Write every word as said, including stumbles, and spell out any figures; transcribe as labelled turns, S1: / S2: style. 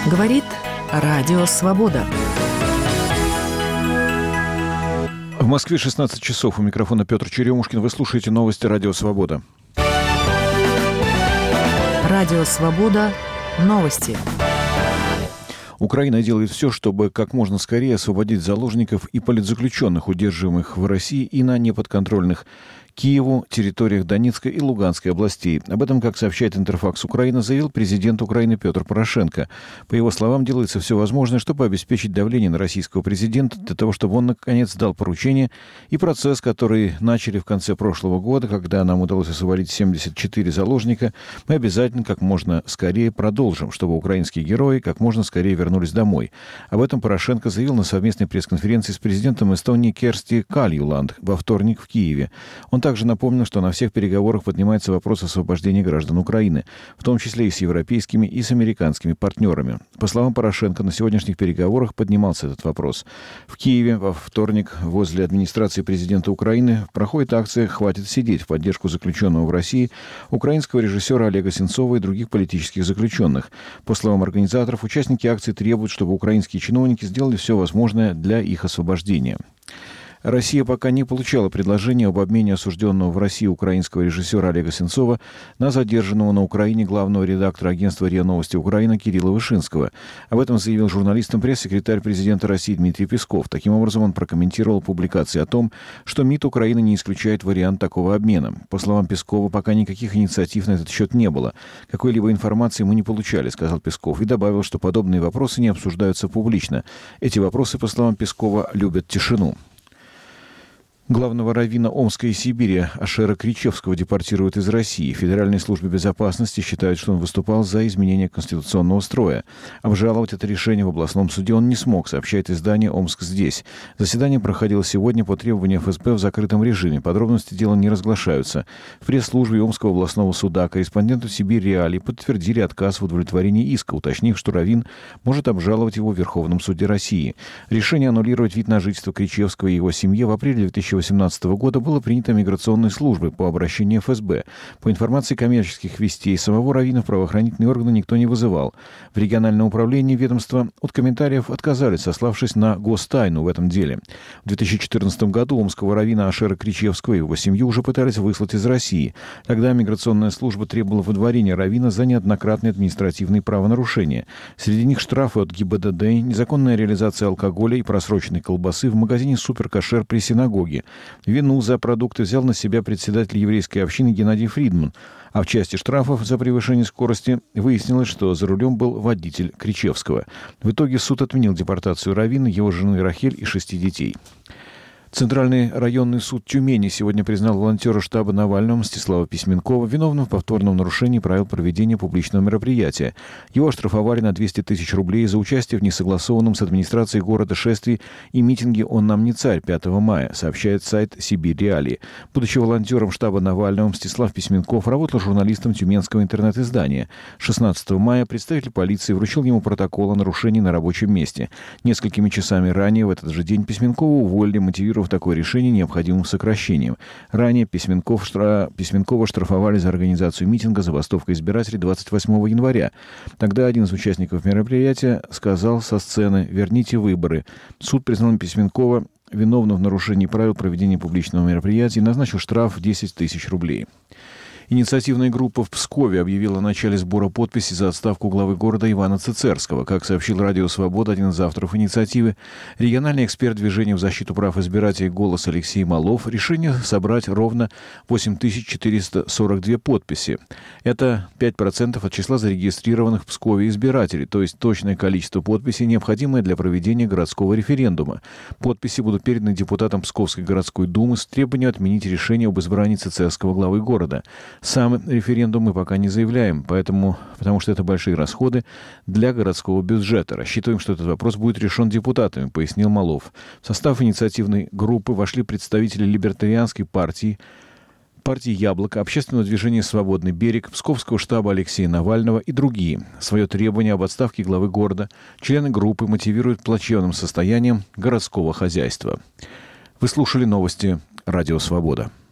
S1: Говорит Радио Свобода.
S2: В Москве шестнадцать часов. У микрофона Петр Черемушкин. Вы слушаете новости Радио Свобода.
S1: Радио Свобода. Новости.
S2: Украина делает все, чтобы как можно скорее освободить заложников и политзаключенных, удерживаемых в России и на неподконтрольных Киеву территориях Донецкой и Луганской областей. Об этом, как сообщает Интерфакс Украина, заявил президент Украины Петр Порошенко. По его словам, делается все возможное, чтобы обеспечить давление на российского президента для того, чтобы он, наконец, дал поручение, и процесс, который начали в конце прошлого года, когда нам удалось освободить семьдесят четыре заложника, мы обязательно как можно скорее продолжим, чтобы украинские герои как можно скорее вернулись домой. Об этом Порошенко заявил на совместной пресс-конференции с президентом Эстонии Керсти Кальюланд во вторник в Киеве. Он также напомнил, что на всех переговорах поднимается вопрос освобождения граждан Украины, в том числе и с европейскими, и с американскими партнерами. По словам Порошенко, на сегодняшних переговорах поднимался этот вопрос. В Киеве во вторник возле администрации президента Украины проходит акция «Хватит сидеть» в поддержку заключенного в России украинского режиссера Олега Сенцова и других политических заключенных. По словам организаторов, участники акции требуют, чтобы украинские чиновники сделали все возможное для их освобождения. Россия пока не получала предложения об обмене осужденного в России украинского режиссера Олега Сенцова на задержанного на Украине главного редактора агентства РИА Новости Украина Кирилла Вышинского. Об этом заявил журналистам пресс-секретарь президента России Дмитрий Песков. Таким образом, он прокомментировал публикации о том, что МИД Украины не исключает вариант такого обмена. По словам Пескова, пока никаких инициатив на этот счет не было. Какой-либо информации мы не получали, сказал Песков, и добавил, что подобные вопросы не обсуждаются публично. Эти вопросы, по словам Пескова, любят тишину. Главного раввина Омска и Сибири Ашера Кричевского депортируют из России. В Федеральной службе безопасности считают, что он выступал за изменение конституционного строя. Обжаловать это решение в областном суде он не смог, сообщает издание «Омск здесь». Заседание проходило сегодня по требованию эф эс бэ в закрытом режиме. Подробности дела не разглашаются. В пресс-службе Омского областного суда корреспонденту Сибирь Реалии подтвердили отказ в удовлетворении иска, уточнив, что раввин может обжаловать его в Верховном суде России. Решение аннулировать вид на жительство Кричевского и его семье в апреле две тысячи восемнадцатого года было принято миграционной службой по обращению эф эс бэ. По информации коммерческих вестей, самого раввина в правоохранительные органы никто не вызывал. В региональном управлении ведомства от комментариев отказались, сославшись на гостайну в этом деле. В две тысячи четырнадцатом году омского раввина Ашера Кричевского и его семью уже пытались выслать из России. Тогда миграционная служба требовала выдворения раввина за неоднократные административные правонарушения. Среди них штрафы от гэ и бэ дэ дэ, незаконная реализация алкоголя и просроченной колбасы в магазине «Суперкошер» при синагоге. Вину за продукты взял на себя председатель еврейской общины Геннадий Фридман. А в части штрафов за превышение скорости выяснилось, что за рулем был водитель Кричевского. В итоге суд отменил депортацию раввина, его жены Рахель и шести детей. Центральный районный суд Тюмени сегодня признал волонтера штаба Навального Мстислава Письменкова виновным в повторном нарушении правил проведения публичного мероприятия. Его оштрафовали на двести тысяч рублей за участие в несогласованном с администрацией города шествии и митинге «Он нам не царь» пятого мая, сообщает сайт Сибирь Реалии. Будучи волонтером штаба Навального, Мстислав Письменков работал журналистом тюменского интернет-издания. шестнадцатого мая представитель полиции вручил ему протокол о нарушении на рабочем месте. Несколькими часами ранее в этот же день Письменкова уволили, мотивировав такое решение необходимым сокращением. Ранее Письменков штра... Письменкова штрафовали за организацию митинга «Забастовка избирателей» двадцать восьмого января. Тогда один из участников мероприятия сказал со сцены «Верните выборы». Суд признал Письменкова виновным в нарушении правил проведения публичного мероприятия и назначил штраф в десять тысяч рублей. Инициативная группа в Пскове объявила о начале сбора подписей за отставку главы города Ивана Цицерского. Как сообщил Радио Свобода, один из авторов инициативы, региональный эксперт движения в защиту прав избирателей «Голос» Алексей Малов, решение собрать ровно восемь тысяч четыреста сорок две подписи. Это пять процентов от числа зарегистрированных в Пскове избирателей, то есть точное количество подписей, необходимое для проведения городского референдума. Подписи будут переданы депутатам Псковской городской думы с требованием отменить решение об избрании Цицерского главы города. Сам референдум мы пока не заявляем, поэтому, потому что это большие расходы для городского бюджета. Рассчитываем, что этот вопрос будет решен депутатами, пояснил Малов. В состав инициативной группы вошли представители Либертарианской партии, партии «Яблоко», общественного движения «Свободный берег», Псковского штаба Алексея Навального и другие. Свое требование об отставке главы города члены группы мотивируют плачевным состоянием городского хозяйства. Вы слушали новости «Радио Свобода».